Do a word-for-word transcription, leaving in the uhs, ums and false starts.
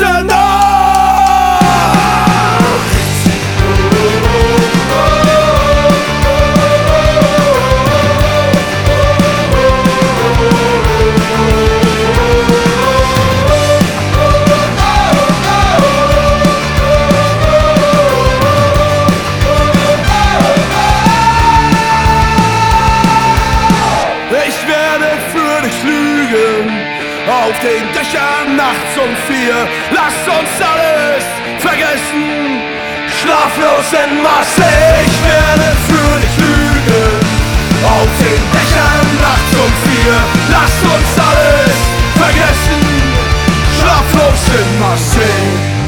gute Nacht. Ich werde für dich lügen, auf den Dächern nachts um vier. Lass uns alles vergessen, schlaflos in Marseille. Ich werde für dich lügen, auf den Dächern nachts um vier. Lass uns alles vergessen, schlaflos in Marseille.